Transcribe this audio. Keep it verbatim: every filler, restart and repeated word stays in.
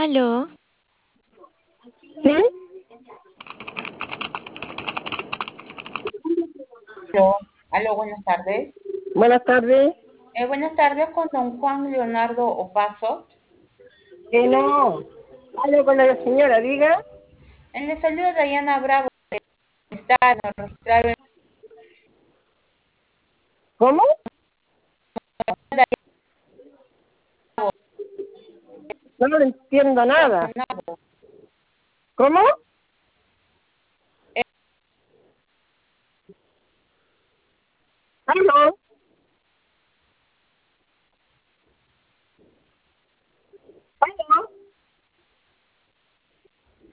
Aló, ¿Sí? Aló, aló, buenas tardes. Buenas tardes. Eh, buenas tardes con don Juan Leonardo Opaso. Eh, no. Hable con la señora, diga. En le saluda Diana Bravo, está nos registraron ¿Cómo? No le entiendo nada. ¿Cómo?